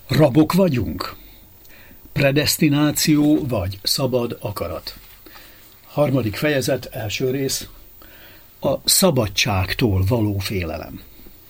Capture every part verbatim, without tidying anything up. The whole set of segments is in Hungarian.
Rabok vagyunk? Predesztináció vagy szabad akarat. Harmadik fejezet, első rész. A szabadságtól való félelem.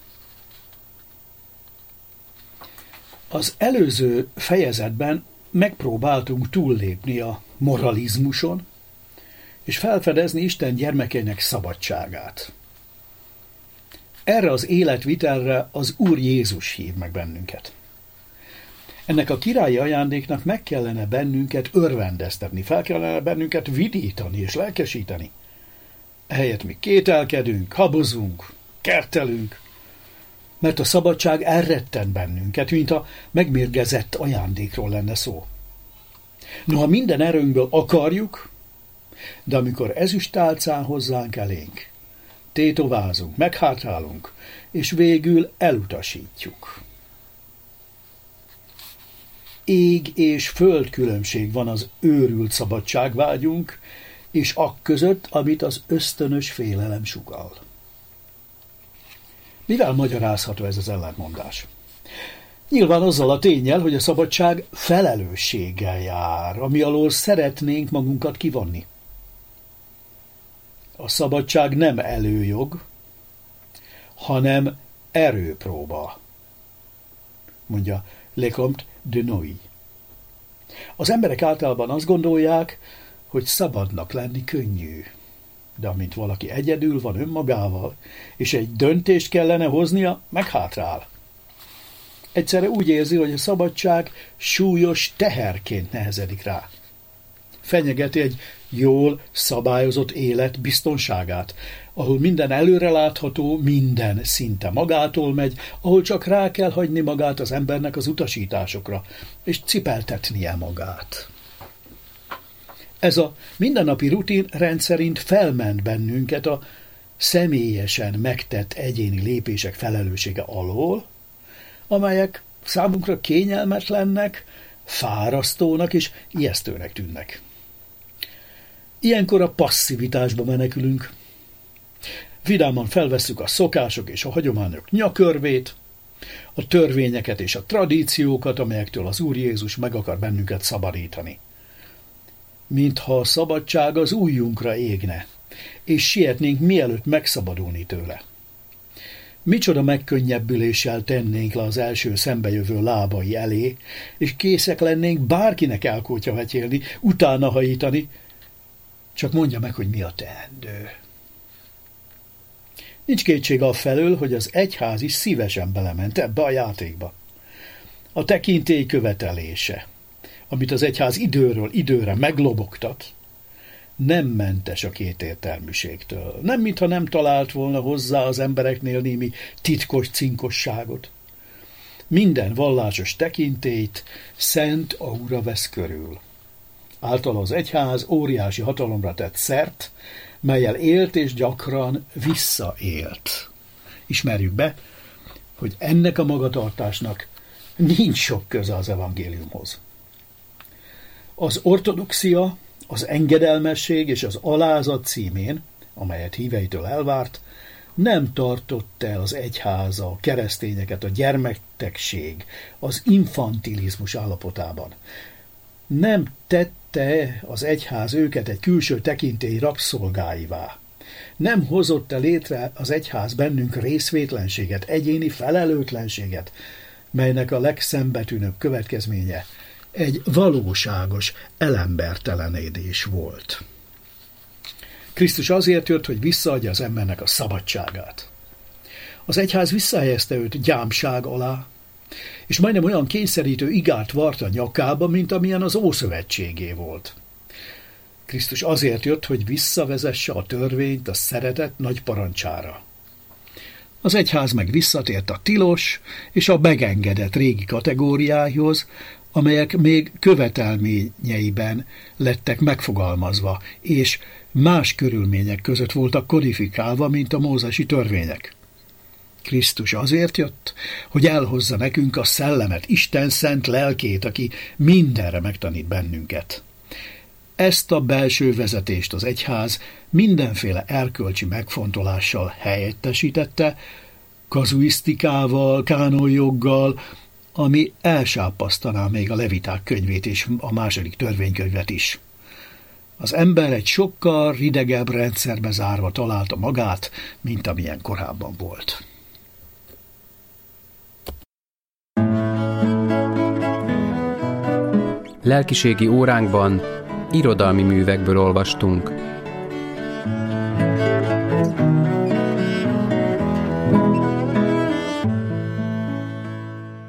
Az előző fejezetben megpróbáltunk túllépni a moralizmuson, és felfedezni Isten gyermekeinek szabadságát. Erre az életvitelre az Úr Jézus hív meg bennünket. Ennek a királyi ajándéknak meg kellene bennünket örvendeztetni, fel kellene bennünket vidítani és lelkesíteni. Ehelyett mi kételkedünk, habozunk, kertelünk, mert a szabadság elretten bennünket, mint a megmérgezett ajándékról lenne szó. Noha minden erőnkből akarjuk, de amikor ezüstálcán hozzánk elénk, tétovázunk, meghátrálunk, és végül elutasítjuk. Ég és föld különbség van az őrült szabadságvágyunk, és akközött, amit az ösztönös félelem sugall. Mivel magyarázható ez az ellentmondás? Nyilván azzal a ténnyel, hogy a szabadság felelősséggel jár, ami alól szeretnénk magunkat kivonni. A szabadság nem előjog, hanem erőpróba, mondja Lecomte de Noy. Az emberek általában azt gondolják, hogy szabadnak lenni könnyű, de amint valaki egyedül van önmagával, és egy döntést kellene hoznia, meghátrál. Egyszerre úgy érzi, hogy a szabadság súlyos teherként nehezedik rá. Fenyegeti egy jól szabályozott élet biztonságát, ahol minden előrelátható, minden szinte magától megy, ahol csak rá kell hagyni magát az embernek az utasításokra, és cipeltetnie magát. Ez a mindennapi rutin rendszerint felment bennünket a személyesen megtett egyéni lépések felelőssége alól, amelyek számunkra kényelmetlennek, fárasztónak és ijesztőnek tűnnek. Ilyenkor a passzivitásba menekülünk. Vidáman felvesszük a szokások és a hagyományok nyakörvét, a törvényeket és a tradíciókat, amelyektől az Úr Jézus meg akar bennünket szabadítani. Mintha a szabadság az ujjunkra égne, és sietnénk mielőtt megszabadulni tőle. Micsoda megkönnyebbüléssel tennénk le az első szembejövő lábai elé, és készek lennénk bárkinek elkótyavetélni, utána hajítani, csak mondja meg, hogy mi a teendő. Nincs kétség afelől, hogy az egyház is szívesen belement ebbe a játékba. A tekintély követelése, amit az egyház időről időre meglobogtat, nem mentes a kétértelműségtől. Nem, mintha nem talált volna hozzá az embereknél némi titkos cinkosságot. Minden vallásos tekintélyt szent aura vesz körül. Általa az egyház óriási hatalomra tett szert, mellyel élt és gyakran visszaélt. Ismerjük be, hogy ennek a magatartásnak nincs sok köze az evangéliumhoz. Az ortodoxia, az engedelmesség és az alázat címén, amelyet híveitől elvárt, nem tartott el az egyház a keresztényeket a gyermektesség, az infantilizmus állapotában. Nem tette az egyház őket egy külső tekintély rabszolgáivá. Nem hozott el létre az egyház bennünk részvétlenséget, egyéni felelőtlenséget, melynek a legszembetűnőbb következménye egy valóságos elembertelenedés volt. Krisztus azért jött, hogy visszaadja az embernek a szabadságát. Az egyház visszahelyezte őt gyámság alá, és majdnem olyan kényszerítő igát vart a nyakába, mint amilyen az Ószövetségé volt. Krisztus azért jött, hogy visszavezesse a törvényt a szeretet nagy parancsára. Az egyház meg visszatért a tilos és a megengedett régi kategóriához, amelyek még követelményeiben lettek megfogalmazva, és más körülmények között voltak kodifikálva, mint a mózesi törvények. Krisztus azért jött, hogy elhozza nekünk a szellemet, Isten szent lelkét, aki mindenre megtanít bennünket. Ezt a belső vezetést az egyház mindenféle erkölcsi megfontolással helyettesítette, kazuisztikával, kánonjoggal, ami elsápasztaná még a leviták könyvét és a második törvénykönyvet is. Az ember egy sokkal ridegebb rendszerbe zárva találta magát, mint amilyen korábban volt. Lelkiségi óránkban irodalmi művekből olvastunk.